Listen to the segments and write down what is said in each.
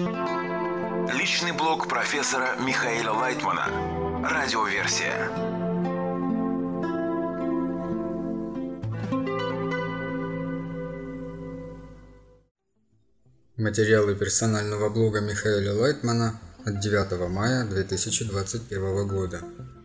Личный блог профессора Михаила Лайтмана. Радиоверсия. Материалы персонального блога Михаила Лайтмана от 9 мая 2021 года.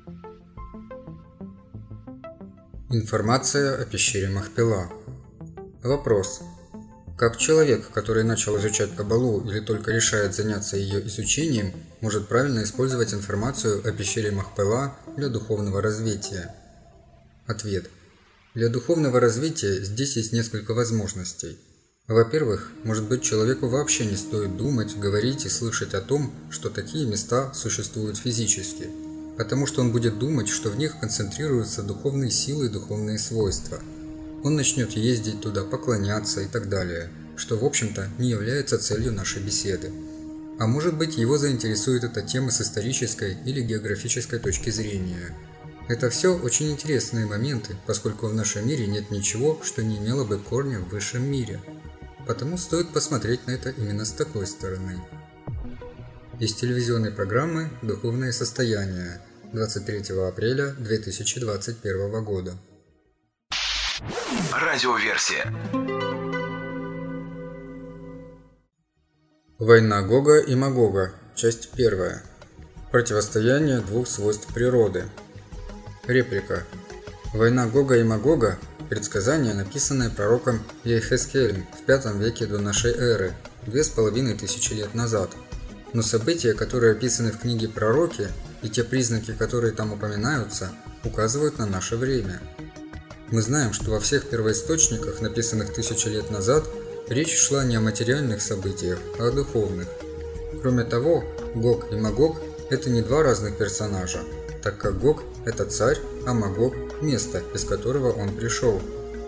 Информация о пещере Махпела. Вопрос. Как человек, который начал изучать Каббалу или только решает заняться ее изучением, может правильно использовать информацию о пещере Махпела для духовного развития? Ответ. Для духовного развития здесь есть несколько возможностей. Во-первых, может быть, человеку вообще не стоит думать, говорить и слышать о том, что такие места существуют физически, потому что он будет думать, что в них концентрируются духовные силы и духовные свойства. Он начнет ездить туда, поклоняться и так далее, что в общем-то не является целью нашей беседы. А может быть, его заинтересует эта тема с исторической или географической точки зрения. Это все очень интересные моменты, поскольку в нашем мире нет ничего, что не имело бы корня в высшем мире. Потому стоит посмотреть на это именно с такой стороны. Из телевизионной программы «Духовное состояние» 23 апреля 2021 года. Радиоверсия. Война Гога и Магога. Часть 1. Противостояние двух свойств природы. Реплика. Война Гога и Магога – предсказание, написанное пророком Ехескелем в V веке до нашей эры, 2500 лет назад. Но события, которые описаны в книге «Пророки», и те признаки, которые там упоминаются, указывают на наше время. Мы знаем, что во всех первоисточниках, написанных 1000 лет назад, речь шла не о материальных событиях, а о духовных. Кроме того, Гог и Магог – это не два разных персонажа, так как Гог – это царь, а Магог – место, из которого он пришел.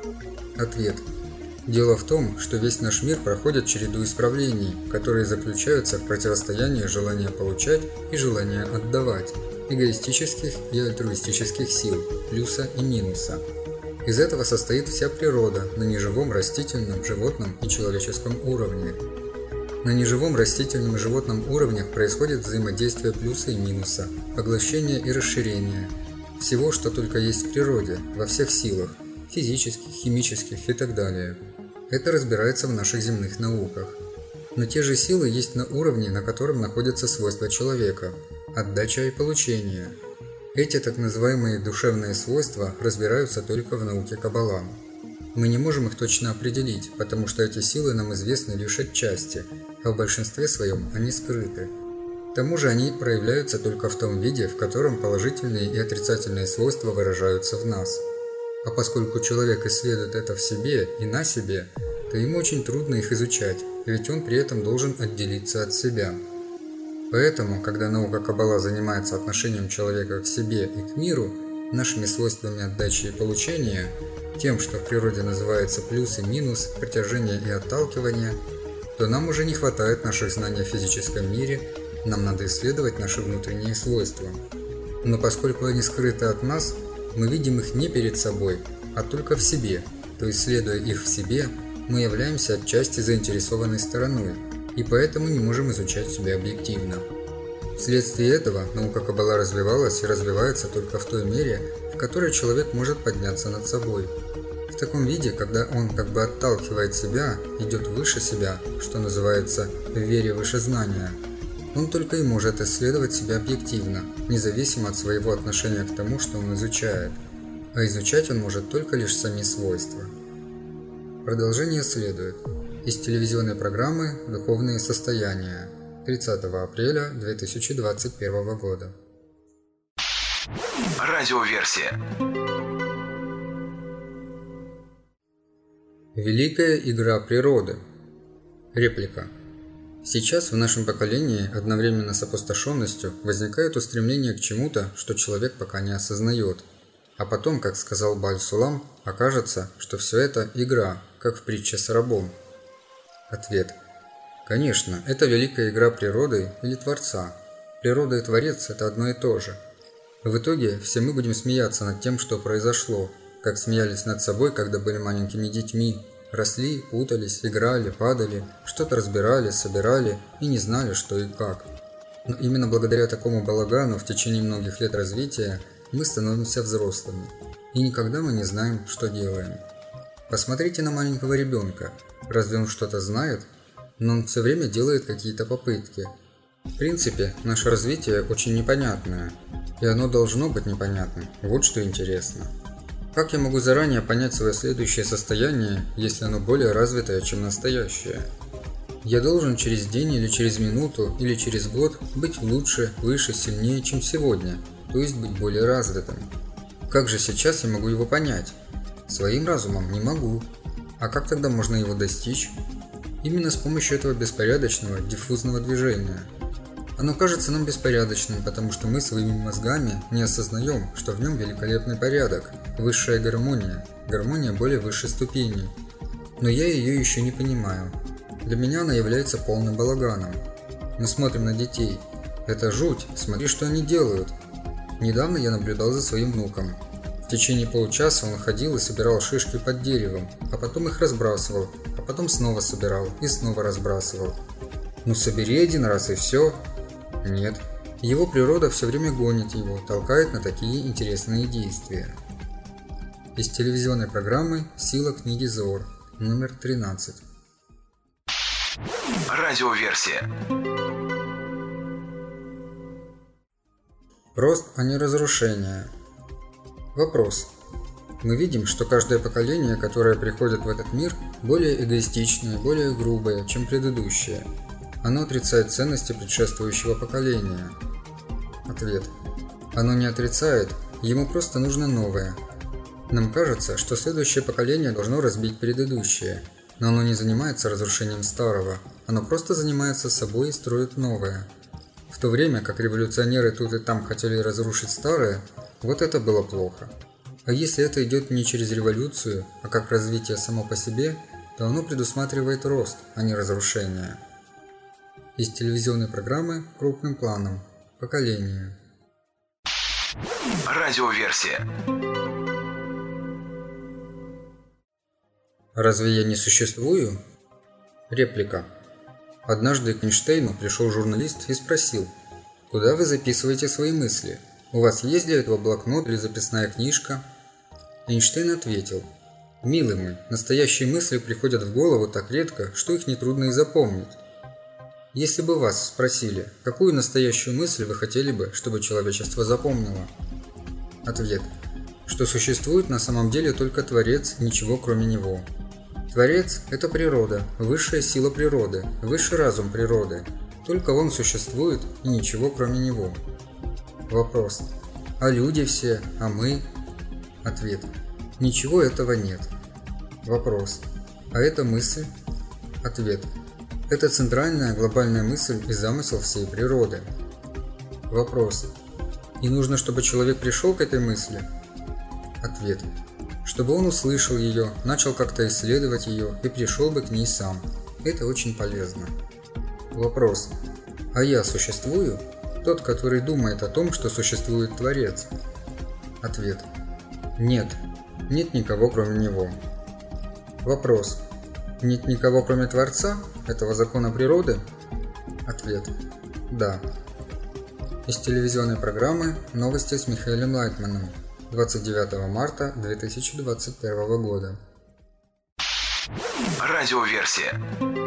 Ответ. Дело в том, что весь наш мир проходит череду исправлений, которые заключаются в противостоянии желания получать и желания отдавать, эгоистических и альтруистических сил, плюса и минуса. Из этого состоит вся природа на неживом, растительном, животном и человеческом уровне. На неживом, растительном и животном уровнях происходит взаимодействие плюса и минуса, поглощение и расширение. Всего, что только есть в природе, во всех силах, физических, химических и так далее. Это разбирается в наших земных науках. Но те же силы есть на уровне, на котором находятся свойства человека – отдача и получение. Эти так называемые душевные свойства разбираются только в науке Каббала. Мы не можем их точно определить, потому что эти силы нам известны лишь отчасти, а в большинстве своем они скрыты. К тому же они проявляются только в том виде, в котором положительные и отрицательные свойства выражаются в нас. А поскольку человек исследует это в себе и на себе, то ему очень трудно их изучать, ведь он при этом должен отделиться от себя. Поэтому, когда наука Каббала занимается отношением человека к себе и к миру, нашими свойствами отдачи и получения, тем, что в природе называется плюс и минус, притяжение и отталкивание, то нам уже не хватает наших знаний о физическом мире, нам надо исследовать наши внутренние свойства. Но поскольку они скрыты от нас, мы видим их не перед собой, а только в себе, то исследуя их в себе, мы являемся отчасти заинтересованной стороной, и поэтому не можем изучать себя объективно. Вследствие этого наука Каббала развивалась и развивается только в той мере, в которой человек может подняться над собой. В таком виде, когда он как бы отталкивает себя, идет выше себя, что называется «в вере выше знания», он только и может исследовать себя объективно, независимо от своего отношения к тому, что он изучает. А изучать он может только лишь сами свойства. Продолжение следует. Из телевизионной программы «Духовные состояния» 30 апреля 2021 года. Радиоверсия. Великая игра природы. Реплика. Сейчас в нашем поколении одновременно с опустошенностью возникает устремление к чему-то, что человек пока не осознает. А потом, как сказал Бааль-Сулам, окажется, что все это игра, как в притче с рабом. Ответ. Конечно, это великая игра природы или Творца. Природа и Творец – это одно и то же. В итоге все мы будем смеяться над тем, что произошло, как смеялись над собой, когда были маленькими детьми, Росли, путались, играли, падали, что-то разбирали, собирали и не знали, что и как. Но именно благодаря такому балагану в течение многих лет развития мы становимся взрослыми. И никогда мы не знаем, что делаем. Посмотрите на маленького ребенка. Разве он что-то знает? Но он все время делает какие-то попытки. В принципе, наше развитие очень непонятное. И оно должно быть непонятным. Вот что интересно. Как я могу заранее понять свое следующее состояние, если оно более развитое, чем настоящее? Я должен через день или через минуту или через год быть лучше, выше, сильнее, чем сегодня, то есть быть более развитым. Как же сейчас я могу его понять? Своим разумом не могу. А как тогда можно его достичь? Именно с помощью этого беспорядочного, диффузного движения. Оно кажется нам беспорядочным, потому что мы своими мозгами не осознаем, что в нем великолепный порядок, высшая гармония, гармония более высшей ступени. Но я ее еще не понимаю. Для меня она является полным балаганом. Мы смотрим на детей. Это жуть, смотри, что они делают. Недавно я наблюдал за своим внуком. В течение получаса он ходил и собирал шишки под деревом, а потом их разбрасывал, а потом снова собирал и снова разбрасывал. Ну собери один раз и все. Нет. Его природа все время гонит его, толкает на такие интересные действия. Из телевизионной программы «Сила книги Зор», номер 13. Радиоверсия. Рост, а не разрушение. Вопрос. Мы видим, что каждое поколение, которое приходит в этот мир, более эгоистичное, более грубое, чем предыдущее. Оно отрицает ценности предшествующего поколения. Ответ. Оно не отрицает, ему просто нужно новое. Нам кажется, что следующее поколение должно разбить предыдущее, но оно не занимается разрушением старого, оно просто занимается собой и строит новое. В то время как революционеры тут и там хотели разрушить старое, вот это было плохо. А если это идет не через революцию, а как развитие само по себе, то оно предусматривает рост, а не разрушение. Из телевизионной программы «Крупным планом. Поколение». Радиоверсия. Разве я не существую? Реплика. Однажды к Эйнштейну пришел журналист и спросил: «Куда вы записываете свои мысли? У вас есть для этого блокнот или записная книжка?» Эйнштейн ответил: «Милый мой, настоящие мысли приходят в голову так редко, что их нетрудно и запомнить. Если бы вас спросили, какую настоящую мысль вы хотели бы, чтобы человечество запомнило?» Ответ: что существует на самом деле только Творец, ничего кроме Него. Творец – это природа, высшая сила природы, высший разум природы. Только Он существует и ничего кроме Него. Вопрос: а люди все, а мы? Ответ: ничего этого нет. Вопрос: а это мысль? Ответ: это центральная глобальная мысль и замысел всей природы. Вопрос: и нужно, чтобы человек пришел к этой мысли? Ответ: чтобы он услышал ее, начал как-то исследовать ее и пришел бы к ней сам. Это очень полезно. Вопрос: а я существую? Тот, который думает о том, что существует Творец. Ответ: нет. Нет никого, кроме Него. Вопрос: нет никого, кроме Творца, этого закона природы? Ответ: да. Из телевизионной программы «Новости с Михаилом Лайтманом», 29 марта 2021 года. Радиоверсия.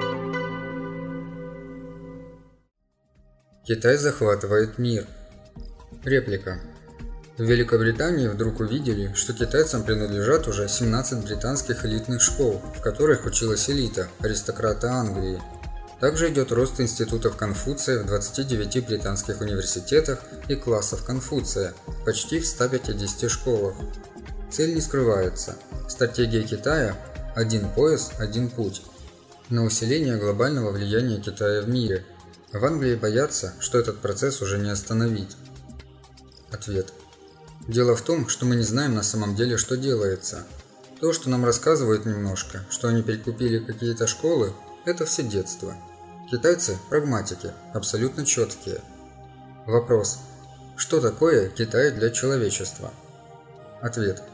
Китай захватывает мир. Реплика. В Великобритании вдруг увидели, что китайцам принадлежат уже 17 британских элитных школ, в которых училась элита, аристократы Англии. Также идет рост институтов Конфуция в 29 британских университетах и классов Конфуция, почти в 150 школах. Цель не скрывается. Стратегия Китая – один пояс, один путь. На усиление глобального влияния Китая в мире. В Англии боятся, что этот процесс уже не остановить. Ответ. Дело в том, что мы не знаем на самом деле, что делается. То, что нам рассказывают немножко, что они перекупили какие-то школы, это все детство. Китайцы – прагматики, абсолютно четкие. Вопрос: что такое Китай для человечества? Ответ: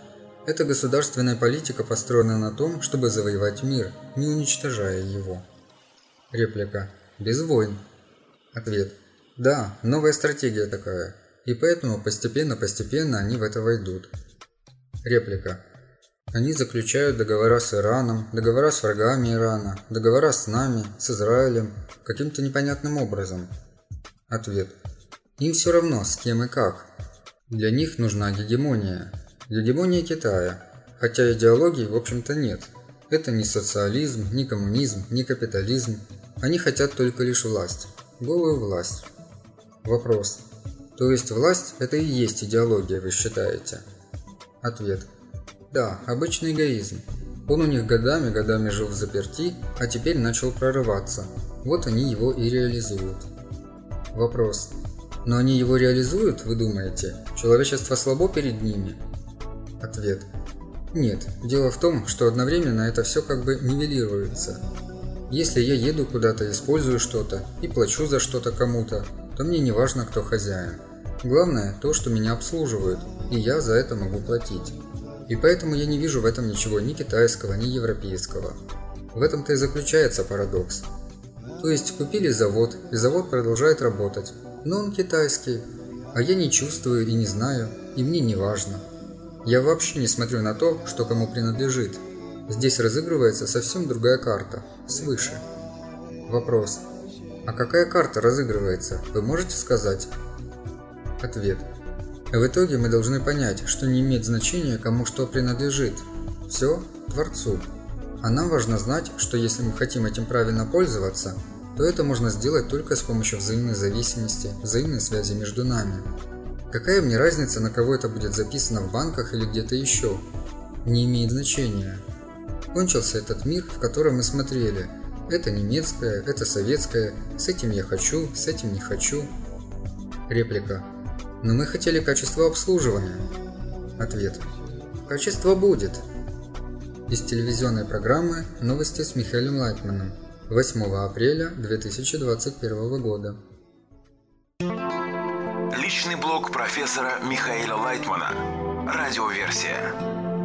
Эта государственная политика построена на том, чтобы завоевать мир, не уничтожая его. Реплика. Без войн. Ответ. Да, новая стратегия такая, и поэтому постепенно они в это войдут. Реплика. Они заключают договора с Ираном, договора с врагами Ирана, договора с нами, с Израилем, каким-то непонятным образом. Ответ. Им все равно, с кем и как. Для них нужна гегемония. Гегемония Китая, хотя идеологии в общем-то нет. Это не социализм, не коммунизм, не капитализм. Они хотят только лишь власть. Голую власть. Вопрос. То есть власть – это и есть идеология, вы считаете? Ответ. Да, обычный эгоизм. Он у них годами жил взаперти, а теперь начал прорываться. Вот они его и реализуют. Вопрос. Но они его реализуют, вы думаете? Человечество слабо перед ними? Ответ. Нет, дело в том, что одновременно это все как бы нивелируется. Если я еду куда-то, использую что-то и плачу за что-то кому-то, то мне не важно, кто хозяин. Главное то, что меня обслуживают, и я за это могу платить. И поэтому я не вижу в этом ничего ни китайского, ни европейского. В этом-то и заключается парадокс. То есть купили завод, и завод продолжает работать, но он китайский, а я не чувствую и не знаю, и мне не важно. Я вообще не смотрю на то, что кому принадлежит. Здесь разыгрывается совсем другая карта, свыше. Вопрос. А какая карта разыгрывается, вы можете сказать? Ответ. В итоге мы должны понять, что не имеет значения, кому что принадлежит. Все Творцу. А нам важно знать, что если мы хотим этим правильно пользоваться, то это можно сделать только с помощью взаимной зависимости, взаимной связи между нами. Какая мне разница, на кого это будет записано в банках или где-то еще? Не имеет значения. Кончился этот мир, в котором мы смотрели. Это немецкое, это советское, с этим я хочу, с этим не хочу. Реплика. Но мы хотели качество обслуживания. Ответ. Качество будет. Из телевизионной программы «Новости с Михаилом Лайтманом» 8 апреля 2021 года. Личный блог профессора Михаила Лайтмана. Радиоверсия.